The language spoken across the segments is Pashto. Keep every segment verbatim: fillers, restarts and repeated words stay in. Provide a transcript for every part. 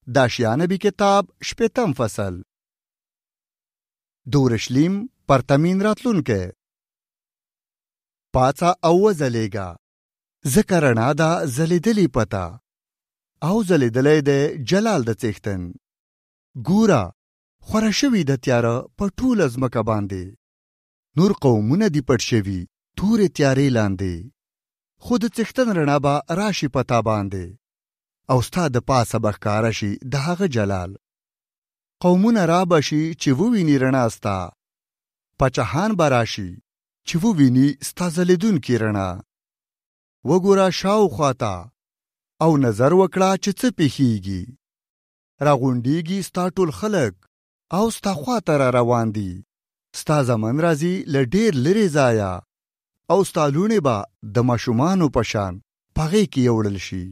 د اشیا نبی کتاب شپېتم فصل. د اورشلیم پرتمین راتلونکی. پاڅه او وځلېږه، ځکه رڼا ده ځلېدلې پته او ځلېدلی دی جلال د څښتن. ګوره خوره شوي د تیاره په ټوله ځمکه باندې، نور قومونه دي پټ شوي تورې تیارې لاندې، خو د څښتن رڼا به راشي په تا باندې او ستا د پاسه به ښکاره شي د هغه جلال. قومونه را به شي چې وویني رڼا ستا، پاچاهان به راشي چې وویني ستا ځلېدونکې رڼا. وګوره شاوخوا ته او نظر وکړه چې څه پېښېږي. راغونډېږي ستا ټول خلک او ستا خواته را روان دي. ستا زمن راځي له ډېر لرې ځایه او ستا لوڼې به د ماشومانو په شان په هغې کې یوړل شي.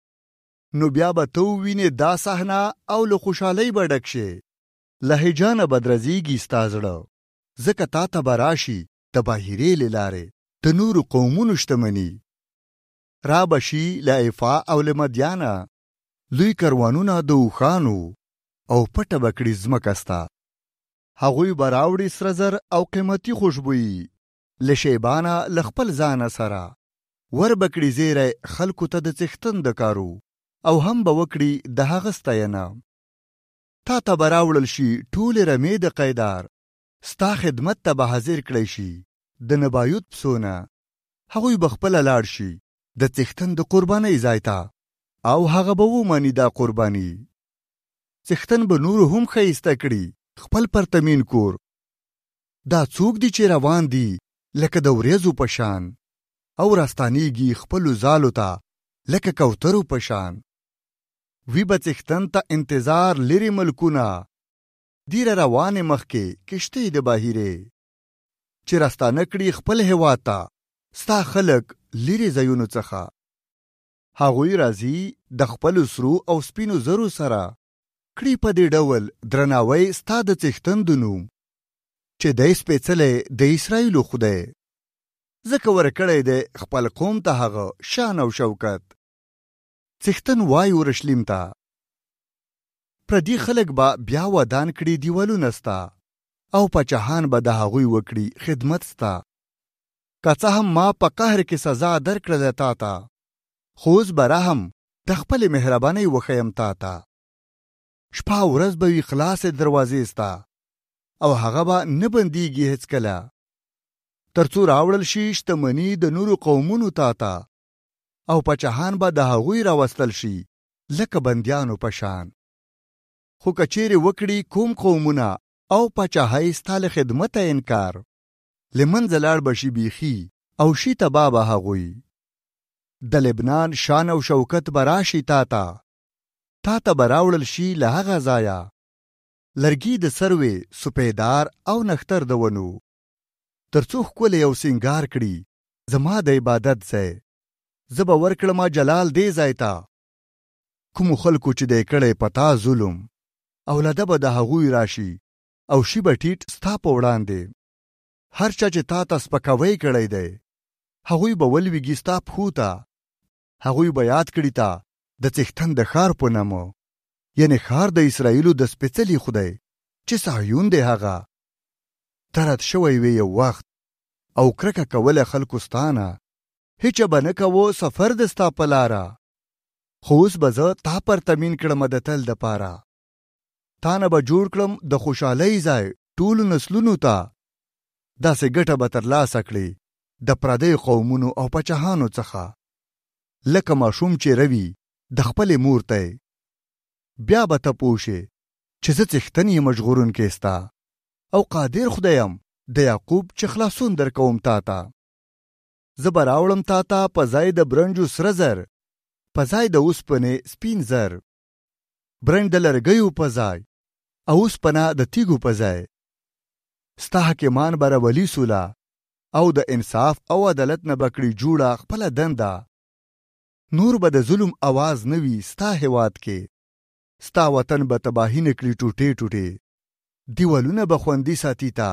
نو بیا به ته ووینې دا صحنه او له خوشحالۍ به ډک شې. له هیجانه به درزېږي ستا زړه، ځکه تا ته به راشي د باهرې له لارې د نورو قومونو شتمني. را به شي له ایفا او له مدیانه لوی کروانونه د اوښانو او پټه به کړي ځمکه ستا. هغوی به راوړي سره زر او قیمتي خوشبويي له شیبانه له خپل ځانه سره. ور به کړي زیری خلکو ته د څښتن د کارو او هم به وکړي د هغه ستاینه. تا ته به راوړل شي ټولې رمې د قیدار، ستا خدمت ته به حاضر کړی شي د نبایوت پسونه. هغوی به خپله لاړ شي د څښتن د قربانۍ ځای ته او هغه به ومني دا قرباني. څښتن به نورو هم ښایسته کړي خپل پرتمین کور. دا څوک دي چې روان دي لکه د وریځو په شان او راستانیږي خپلو ځالو ته لکه کوترو په شان. وی به څښتن ته انتظار لري ملکونه، دیره روانې مخکې کشتۍ د باهرې چې راستانه کړي خپل هېواد ته ستا خلک لرې ځایونو څخه. هغوی راځي د خپلو سرو او سپینو زرو سره، کړي په دې ډول درناوی ستا د څښتن د نوم چې دی سپېڅلی د اسرائیلو خدای. ځکه ورکړی دی خپل قوم ته هغه شان او شوکت. څښتن وایي اورشلیم ته، پردي خلک به بیا ودان کړي دیوالونه ستا او پاچاهان به د هغوی وکړي خدمت ستا. که څه هم ما په قهر کې سزا درکړله تا ته، خو اوس به رحم د خپلې مهربانۍ وښیم تا ته. شپه او ورځ به وي خلاصې دروازې ستا او هغه به نه بندېږي هېڅکله، تر څو راوړل شي شتمني د نورو قومونو تا ته او پاچاهان به د هغوی راوستل شي لکه بندیانو په شان. خو که چیرې وکړي کوم قومونه او پاچاهۍ ستا له خدمته انکار، له منځه لاړ به شي بیخي او شي تباه به هغوی. د لبنان شان او شوکت به راشي تا ته، تا ته به راوړل شي له هغه ځایه لرګي د سروې، سپیدار او نښتر د ونو، تر څو ښکلی او سینګار کړي زما د عبادت ځای. زه به ورکړم جلال دې ځای ته کومو خلکو چې دی کړی په تا ظلم، اولاده به د هغوی راشي او شي به ټیټ ستا په وړاندې. هر چا چې تا ته سپکاوی کړی دی هغوی به ولویږي ستا پښو ته. هغوی به یاد کړي تا د څښتن د ښار په نامه، یعنې ښار د اسرائیلو د سپېڅلي خدای چې صهیون دی هغه. ته رد شوی وې یو وخت او کرکه کوله خلکو ستانه، هیچا به نه کوو سفر د ستا په لاره. خو اوس به زه تا پرتمین کړم د تل دپاره، تا نه به جوړ کړم د خوشحالۍ ځای ټولو نسلونو ته. داسې ګټه به ترلاسه کړې د پردیو قومونو او پاچاهانو څخه، لکه ماشوم چې روي د خپلې مور ته. بیا به ته پوه شې چې زه څښتن یم ژغورونکی ستا او قادر خدایم د یعقوب چې خلاصون درکوم تا ته. زه به راوړم تا ته په ځای د برنجو سره زر، په ځای د اوسپنې سپین زر، برنج د لرګیو په ځای او اوسپنه د تیږو په ځای. ستا حکیمان به راولي سوله او د انصاف او عدالت نه به کړي جوړه خپله دنده. نور به د ظلم اواز نه وي ستا هېواد کې. ستا وطن به تباهي نه کړي ټوټې ټوټې، دیوالونه به خوندي ساتي تا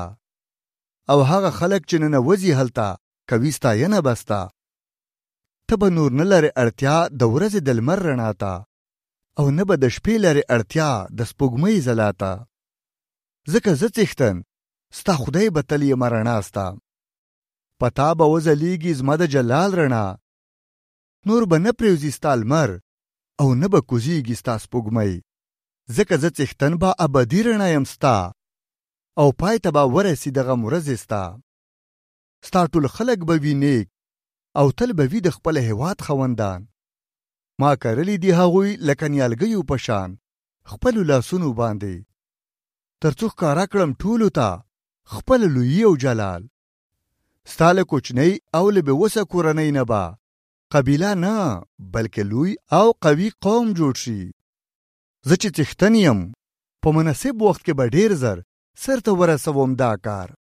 او هغه خلک چې ننوځي هلته کوي ستاینه به ستا. ته به نور نه لرې اړتیا د ورځې د لمر رڼا ته او نه به د شپې لرې اړتیا د سپوږمۍ ځلا ته. ځکه زه څښتن ستا خدای به تل یم رڼا ستا. په تا به وځلیږي زما د جلال رڼا. نور به نه پرېوځي ستا لمر او نه به کوزیږي ستا سپوږمۍ. ځکه زه څښتن به ابدي رڼا یم ستا او پای ته به ورسي دغه ورځې ستا. ستا ټول خلک به وي نیک او تل به وي د خپل هېواد خاوندان. ما کرلی دي هغوی لکه نیالګیو په شان خپلو لاسونو باندې، تر څو ښکاره کړم ټولو ته خپل لویي او جلال. ستا له کوچنۍ او له بېوسه کورنۍ نه به قبیله نه بلکې لوی او قوي قوم جوړ شي. زه چې څښتن یم په مناسب وخت کې به ډېر زر سرته ورسوم دا کار.